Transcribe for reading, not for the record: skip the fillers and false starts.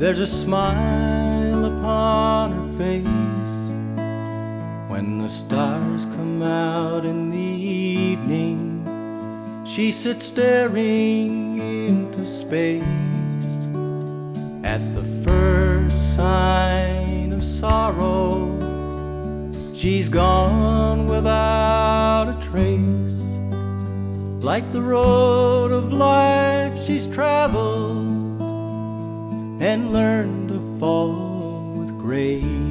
There's a smile upon her face when the stars come out in the evening. She sits staring into space. At the first sign of sorrow, she's gone without a trace. Like the road of life she's traveled and learned to fall with grace.